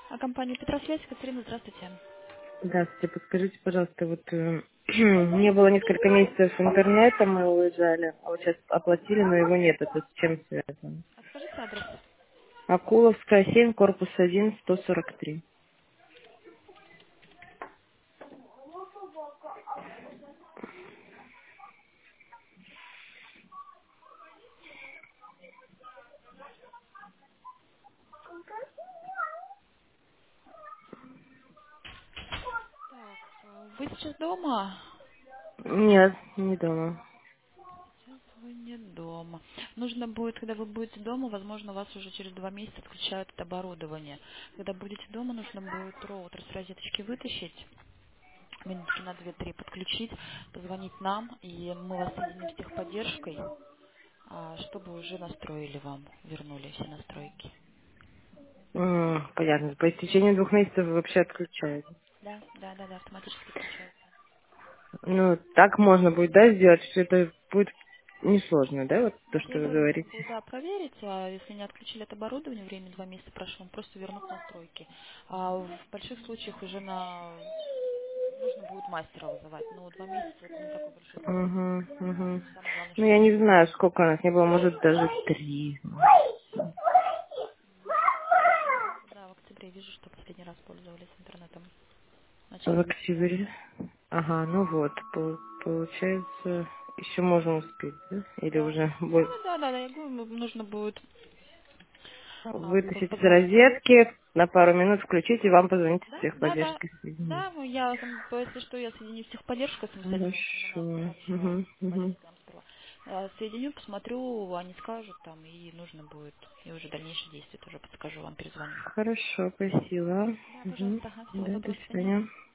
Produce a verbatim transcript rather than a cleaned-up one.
А компания Петросвязь, Екатерина, здравствуйте. Здравствуйте, подскажите, пожалуйста, вот э, не было несколько месяцев интернета, мы уезжали, а вот сейчас оплатили, но его нет. Это с чем связано? А скажите адрес. Акуловская, семь, корпус один, сто сорок три. Так, э, вы сейчас дома? Нет, не дома. Сейчас вы не дома. Нужно будет, когда вы будете дома, возможно, вас уже через два месяца отключают от оборудования. Когда будете дома, нужно будет роутер с розеточки вытащить, минутки на две-три подключить, позвонить нам, и мы вас соединим с техподдержкой, а, чтобы уже настроили вам, вернули все настройки. М, понятно. По истечении двух месяцев вы вообще отключаете. Да, да, да, да, автоматически отключается. Ну, так можно будет, да, сделать, что это будет несложно, да, вот то, Вот что я вы говорю, как говорите? бы, да, проверить, а если не отключили от оборудования, время два месяца прошло, просто вернуть настройки. А в больших случаях уже на нужно будет мастера вызывать, но два месяца это не такой большой срок. Угу, угу. Самое главное, Ну, чтобы я все не было. знаю, сколько у нас не было, может, даже три. Получается, да, в октябре вижу, что последний раз пользовались интернетом в В начале ноября. октябре. Ага, ну вот, пол- получается, еще можно успеть, да? Или Да. уже Ну бо- да, да, да, я говорю, ну, нужно будет а, по- вытащить из позвонить. розетки, на пару минут включить, и вам позвонить из Да, да, да. техподдержки соединить. Да, ну, я, там, по- если что, я соединю с техподдержкой самостоятельно, с ними надо Хорошо. пообщаюсь, Угу, угу. техподдержкой вам сперва. Э, Соединю, посмотрю, они скажут там, и нужно будет, и уже дальнейшие действия тоже подскажу вам, перезвоню. Хорошо, спасибо. Да, Угу. пожалуйста, ага, всего Да, до доброго, до свидания. свидания.